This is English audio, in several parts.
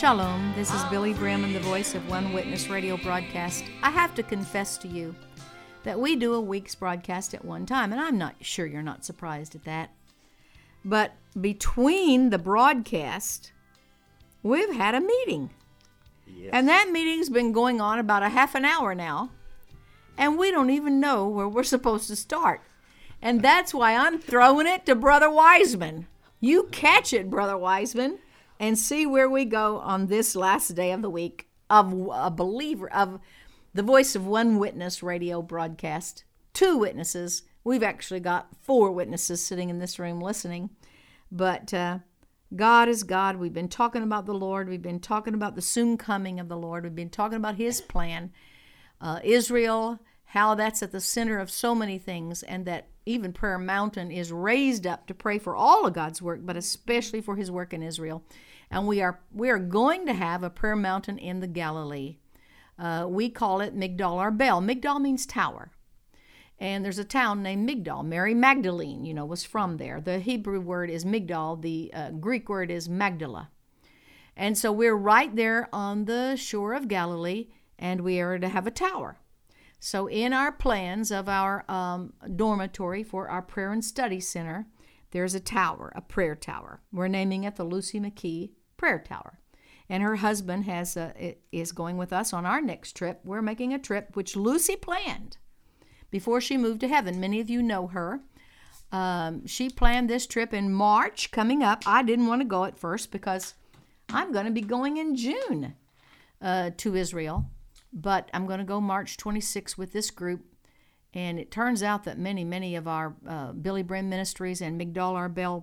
Shalom, this is Billy Bremen, the voice of One Witness radio broadcast. I have to confess to you that we do a week's broadcast at one time, and I'm not sure you're not surprised at that. But between the broadcast, we've had a meeting. Yes. And that meeting's been going on about a half an hour now, and we don't even know where we're supposed to start. And that's why I'm throwing it to Brother Wiseman. You catch it, Brother Wiseman, and see where we go on this last day of the week of a believer, of the Voice of One Witness radio broadcast. 2 witnesses. We've actually got 4 witnesses sitting in this room listening. But God is God. We've been talking about the Lord. We've been talking about the soon coming of the Lord. We've been talking about His plan. Israel, how that's at the center of so many things, and that even Prayer Mountain is raised up to pray for all of God's work, but especially for His work in Israel. And we are going to have a Prayer Mountain in the Galilee. We call it Migdal Arbel. Migdal means tower. And there's a town named Migdal. Mary Magdalene, was from there. The Hebrew word is Migdal. The Greek word is Magdala. And so we're right there on the shore of Galilee, and we are to have a tower. So in our plans of our dormitory for our prayer and study center, there's a tower, a prayer tower. We're naming it the Lucy McKee Prayer Tower. And her husband is going with us on our next trip. We're making a trip which Lucy planned before she moved to heaven. Many of you know her. She planned this trip in March coming up. I didn't want to go at first because I'm going to be going in June to Israel. But I'm going to go March 26th with this group. And it turns out that many of our Billy Bremen Ministries and Migdal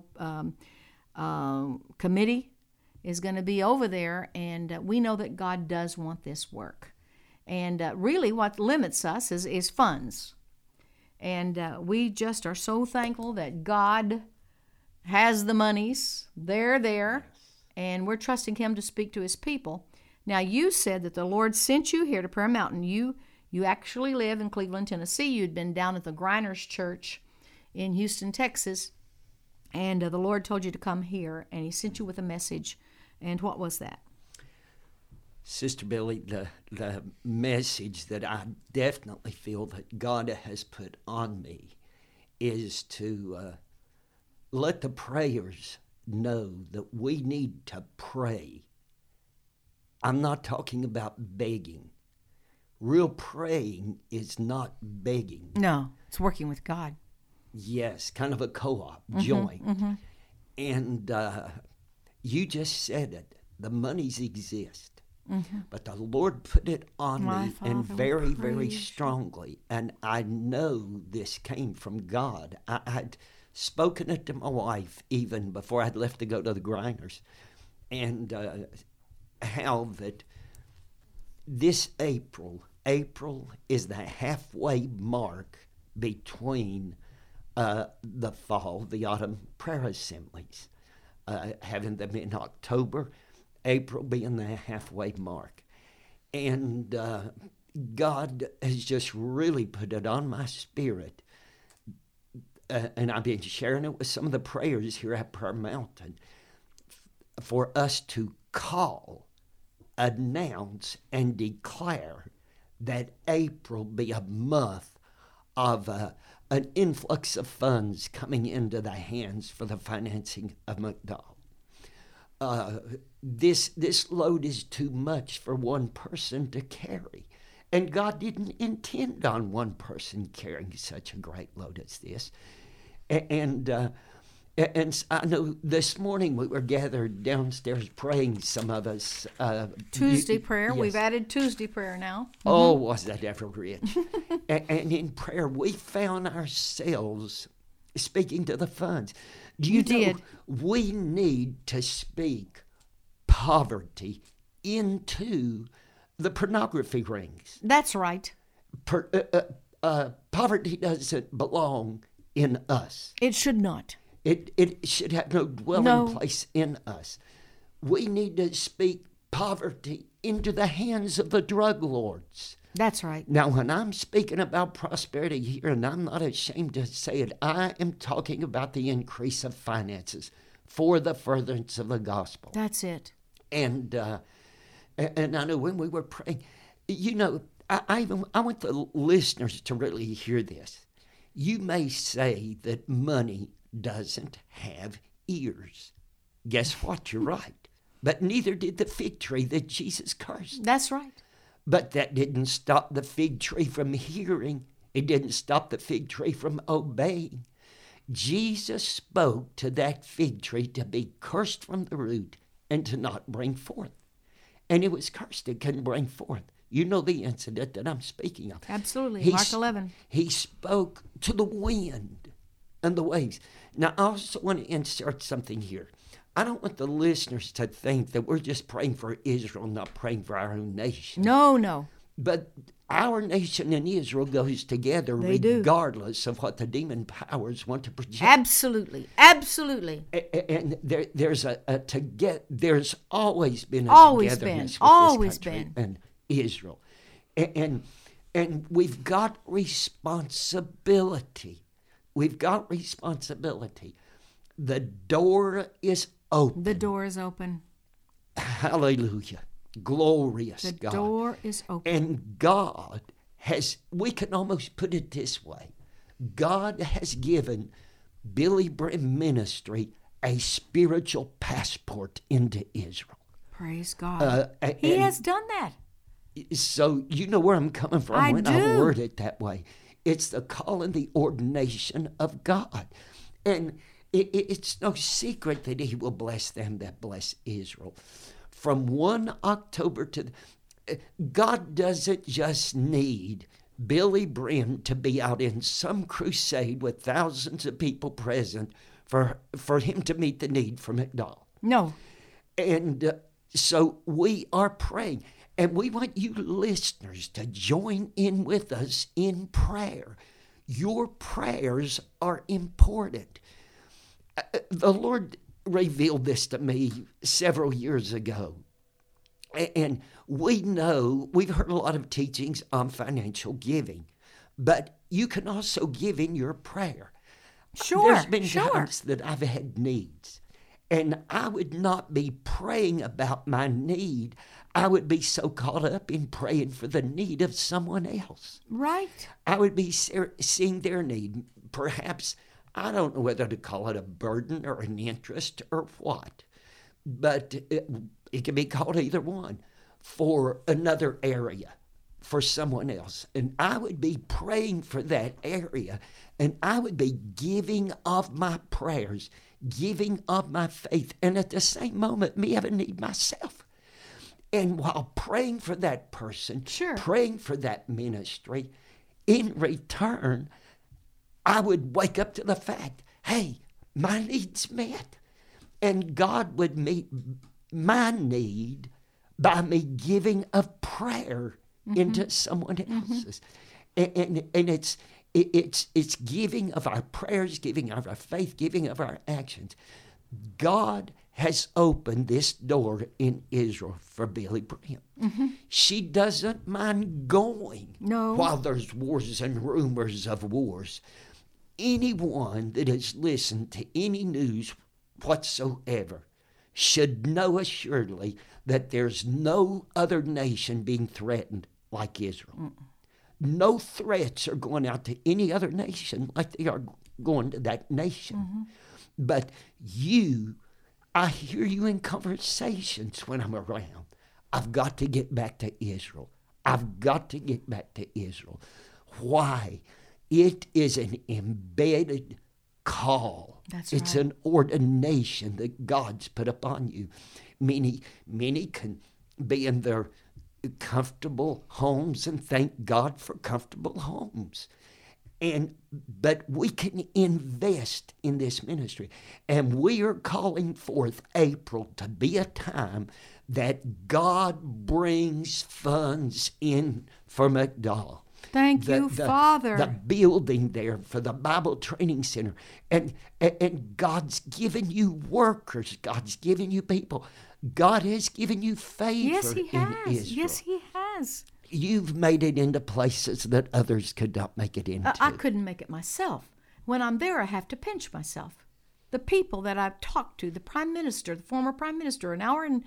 Arbel committee is going to be over there. And we know that God does want this work. And really what limits us is funds. And we just are so thankful that God has the monies. They're there. Yes. And we're trusting Him to speak to His people. Now, you said that the Lord sent you here to Prayer Mountain. You actually live in Cleveland, Tennessee. You'd been down at the Grinders Church in Houston, Texas, and the Lord told you to come here, and He sent you with a message. And what was that? Sister Billy, the message that I definitely feel that God has put on me is to let the prayers know that we need to pray. I'm not talking about begging. Real praying is not begging. No, it's working with God. Yes, kind of a co-op, joint. Mm-hmm. And you just said it. The monies exist. Mm-hmm. But the Lord put it on My me, Father, and very, we very praise you. strongly. And I know this came from God. I'd spoken it to my wife even before I'd left to go to the Grinders. And how that this April is the halfway mark between the fall, the autumn prayer assemblies, having them in October, April being the halfway mark. And God has just really put it on my spirit. And I've been sharing it with some of the prayers here at Prayer Mountain for us to call, announce, and declare that April be a month of an influx of funds coming into the hands for the financing of Migdal. This load is too much for one person to carry. And God didn't intend on one person carrying such a great load as this. And I know this morning we were gathered downstairs praying, some of us. Tuesday prayer. Yes. We've added Tuesday prayer now. Oh, was that ever rich. And in prayer, we found ourselves speaking to the funds. You did. We need to speak poverty into the pornography rings. That's right. Poverty doesn't belong in us. It should not. It should have no dwelling place in us. We need to speak poverty into the hands of the drug lords. That's right. Now, when I'm speaking about prosperity here, and I'm not ashamed to say it, I am talking about the increase of finances for the furtherance of the gospel. That's it. And And I know when we were praying, you know, I want the listeners to really hear this. You may say that money doesn't have ears. Guess what? You're right. But neither did the fig tree that Jesus cursed. That's right. But that didn't stop the fig tree from hearing. It didn't stop the fig tree from obeying. Jesus spoke to that fig tree to be cursed from the root and to not bring forth. And it was cursed. It couldn't bring forth. You know the incident that I'm speaking of. Absolutely. Mark 11. He spoke to the wind and the waves. Now, I also want to insert something here. I don't want the listeners to think that we're just praying for Israel, not praying for our own nation. No. But our nation and Israel goes together regardless of what the demon powers want to project. Absolutely. And there's always been a togetherness with this country and Israel. And we've got responsibility. The door is open. The door is open. Hallelujah. Glorious God. The door is open. And God has, we can almost put it this way, God has given Billy Brim Ministry a spiritual passport into Israel. Praise God. He has done that. So you know where I'm coming from I word it that way. It's the call and the ordination of God. And it's no secret that he will bless them that bless Israel. From 1 October to... God doesn't just need Billy Brim to be out in some crusade with thousands of people present for him to meet the need for McDowell. No. And so we are praying. And we want you listeners to join in with us in prayer. Your prayers are important. The Lord revealed this to me several years ago. And we know, we've heard a lot of teachings on financial giving, but you can also give in your prayer. Sure. There's been times that I've had needs, and I would not be praying about my need. I would be so caught up in praying for the need of someone else. Right. I would be seeing their need. Perhaps, I don't know whether to call it a burden or an interest or what, but it can be called either one, for another area, for someone else. And I would be praying for that area, and I would be giving of my prayers, giving of my faith, and at the same moment, me have a need myself. And while praying for that person, praying for that ministry, in return, I would wake up to the fact, hey, my need's met. And God would meet my need by me giving of prayer into someone else's. And it's giving of our prayers, giving of our faith, giving of our actions. God has opened this door in Israel for Billy Brim. She doesn't mind going while there's wars and rumors of wars. Anyone that has listened to any news whatsoever should know assuredly that there's no other nation being threatened like Israel. No threats are going out to any other nation like they are going to that nation. But I hear you in conversations when I'm around. I've got to get back to Israel. I've got to get back to Israel. Why? It is an embedded call. It's an ordination that God's put upon you. Many can be in their comfortable homes and thank God for comfortable homes. But we can invest in this ministry. And we are calling forth April to be a time that God brings funds in for McDowell. Thank you, Father. The building there for the Bible Training Center. And God's given you workers. God's given you people. God has given you favor in Israel. Yes, He has. You've made it into places that others could not make it into. I couldn't make it myself. When I'm there, I have to pinch myself. The people that I've talked to, the Prime Minister, the former Prime Minister, an hour and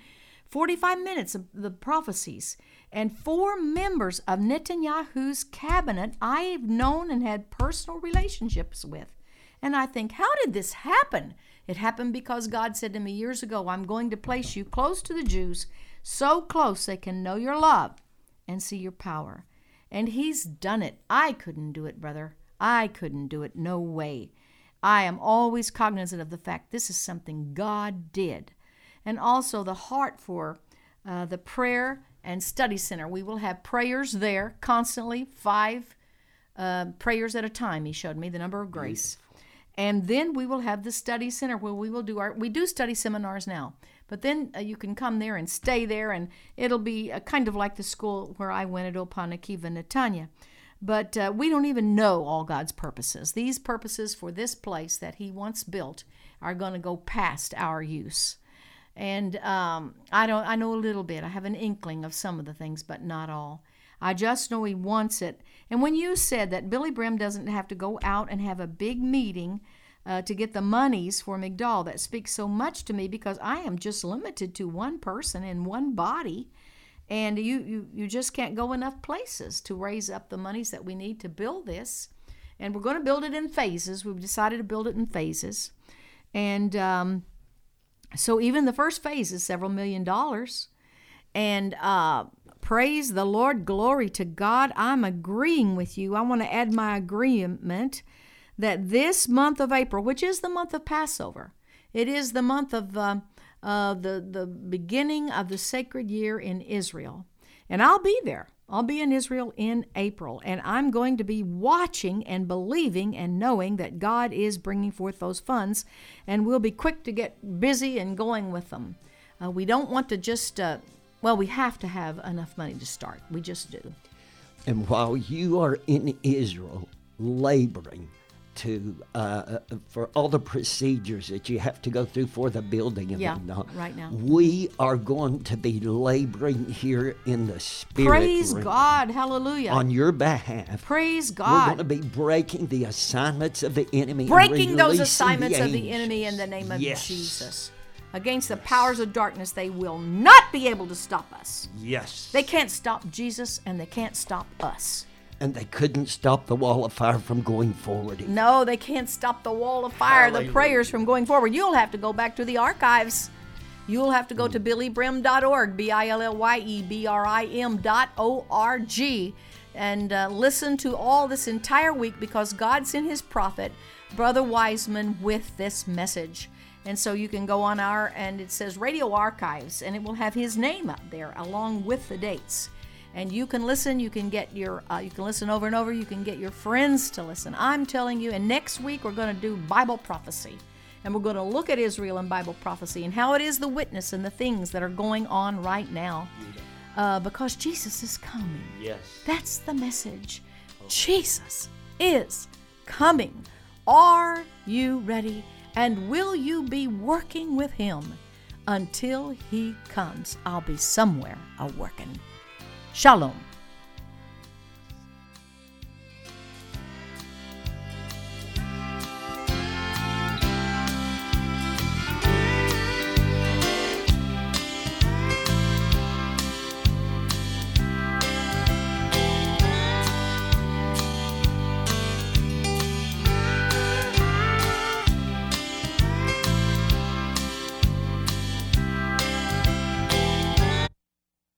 45 minutes of the prophecies. And 4 members of Netanyahu's cabinet I've known and had personal relationships with. And I think, how did this happen? It happened because God said to me years ago, I'm going to place you close to the Jews, so close they can know your love and see your power. And he's done it. I couldn't do it, brother. I couldn't do it. No way. I am always cognizant of the fact this is something God did. And also the heart for the prayer and study center. We will have prayers there constantly, 5 prayers at a time. He showed me the number of grace. Beautiful. And then we will have the study center where we will we do study seminars now. But then you can come there and stay there, and it'll be kind of like the school where I went at Opanakiva, Netanya. But we don't even know all God's purposes. These purposes for this place that he once built are going to go past our use. And I know a little bit. I have an inkling of some of the things, but not all. I just know he wants it. And when you said that Billy Brim doesn't have to go out and have a big meeting to get the monies for Migdal, that speaks so much to me, because I am just limited to one person in one body. And you just can't go enough places to raise up the monies that we need to build this. And we're going to build it in phases. We've decided to build it in phases. And so even the first phase is several $1 million. And praise the Lord, glory to God. I'm agreeing with you. I want to add my agreement that this month of April, which is the month of Passover, it is the month of the beginning of the sacred year in Israel. And I'll be there. I'll be in Israel in April. And I'm going to be watching and believing and knowing that God is bringing forth those funds. And we'll be quick to get busy and going with them. We don't want to just, we have to have enough money to start. We just do. And while you are in Israel laboring for all the procedures that you have to go through for the building of right now. We are going to be laboring here in the Spirit. Praise God. Hallelujah. On your behalf. Praise God. We're going to be breaking the assignments of the enemy. Breaking those assignments of the enemy in the name of Jesus. Against the powers of darkness, they will not be able to stop us. Yes. They can't stop Jesus, and they can't stop us. And they couldn't stop the wall of fire from going forward either. No, they can't stop the wall of fire, the prayers from going forward. You'll have to go back to the archives. You'll have to go to billybrim.org, BILLYEBRIM.org, and listen to all this entire week, because God sent his prophet, Brother Wiseman, with this message. And so you can go on and it says Radio Archives, and it will have his name up there along with the dates. And you can listen. You can get you can listen over and over. You can get your friends to listen. I'm telling you. And next week we're going to do Bible prophecy, and we're going to look at Israel and Bible prophecy and how it is the witness and the things that are going on right now, because Jesus is coming. Yes, that's the message. Jesus is coming. Are you ready? And will you be working with him until he comes? I'll be somewhere a-working. Shalom.